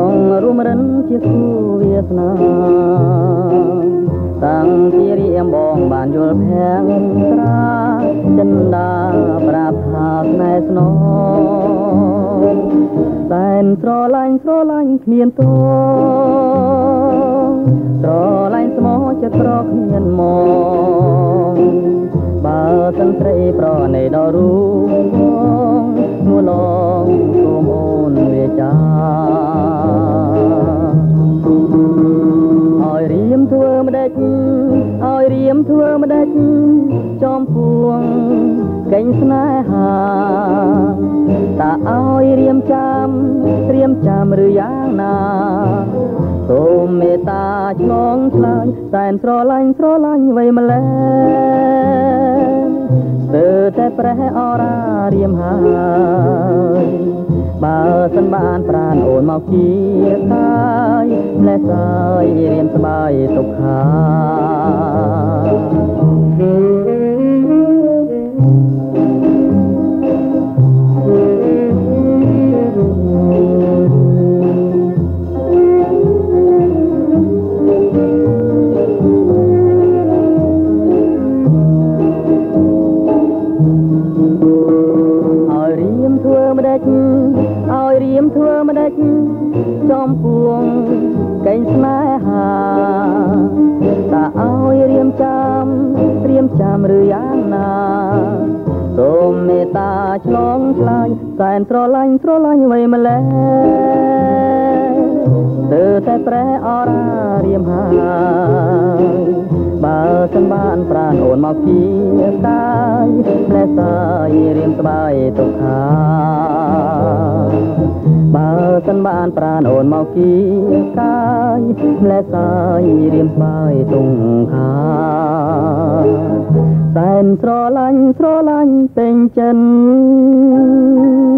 រួមរិនជាគូវាសនាតាំងពីរៀមបងបានយល់ភាំងត្រាចិនដាប្រាប់ថាស្នេហ៍ស្នងតែនស្រឡាញ់គ្មានតងស្រឡាញ់ស្មោះចិត្តប្រគ្មានមកបើសិនស្រីប្រណីដល់រូងនួលងសូមអូនវាចាឲ្យរៀមធ្វើម្ដេចចំពួងកេញស្នេហាតើឲ្យរៀមចាំឬយ៉ាងណាសូមមេត្តាឆ្លងឆ្លើយសែនស្រឡាញ់អ្វីម្ល៉េះស្ទើរតែប្រេះអរារៀមហើយបើសិនបានប្រានអូនមកគៀកាយម្លេះសាយរៀមស្បាយទុកខាចំពួងកេញស្នេហាតើឲ្យរៀមចាំឬយ៉ាងណាសូមមេត្តាឆ្លងឆ្លើយសែនស្រឡាញ់អ្វីម្ល៉េះទើបតែប្រែអរារៀមហើយបើសិនបានប្រានអូនមកគៀកាយម្លេះសាយរៀមស្បាយទុកខាបើសិនបានប្រានអូនមកគៀកាយម្លេះសាយរៀមស្បាយទុកខាសែនស្រឡាញ់ពេញចិន